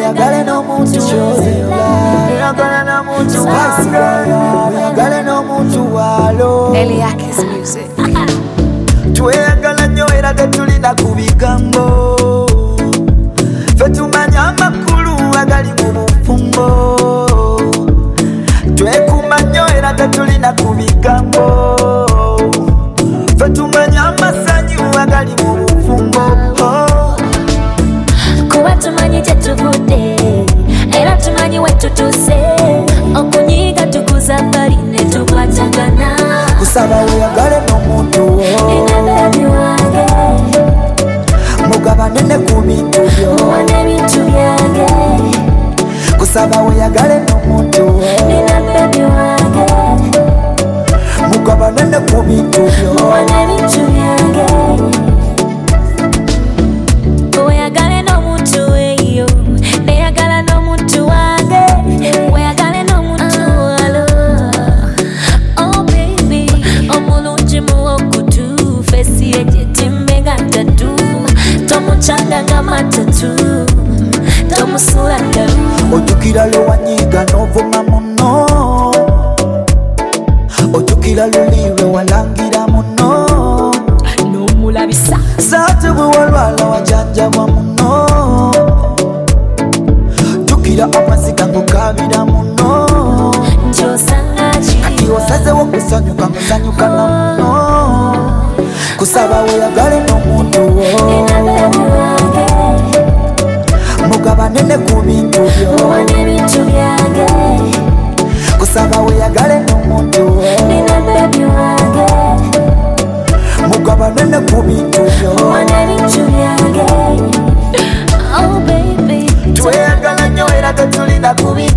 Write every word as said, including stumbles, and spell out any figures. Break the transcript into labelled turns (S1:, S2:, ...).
S1: oyagale n'omuntu kyozera oyagale n'omuntu wasigayo oyagale n'omuntu walo
S2: Eliakis Music.
S1: tweyagala nnyo era tetulina ku bigambo ffe tumanya amakulu agali mu bufumbo twekuuma nnyo era tetulina ku bigambo ffe tumanya amasanyu agali mu bufumbo
S3: kuba tumanyi gyetuvudde era tumanyi wetutuse okunyiiga tukuza bali ne tukwatagana
S1: kusaba oyagale n'omuntu
S3: nina bebi wange
S1: mugabane ne ku bintu byo
S3: muwa n'ebintu byange
S1: kusaba oyagale n'omuntu
S3: nina bebi wange
S1: mugabane ne ku bintu byo
S3: muwa n'ebintu byange oyagale n'omuntu eyo neyagala n'omuntu wange oyagale n'omuntu walo oh baby omulungi muwokutu fesi yejetimbe nga ntatu tomucanga nga matatu tomusula ddalu
S1: ojjukira lwe wanyiiga n'ovuma muno ojjukira luli lwe walangira muno
S3: n'omulabisa
S1: saate bwe walwala wajanjabwa muno jjukira amaziga ng'okaabira muno
S3: nkyosanga
S1: kati
S3: kiriwa
S1: osazewo kusanyuka ng'osanyuka na muno kusaba weyagale n'omuntu
S3: nina bebi wange
S1: mugabane ne ku bintu byo
S3: muwa n'ebintu byange
S1: kusaba weyagale n'omuntu
S3: nina bebi wange
S1: mugabane ne ku bintu byo
S3: muwa n'ebintu byange oh baby
S1: tweyagala nnyo era tetulina kubi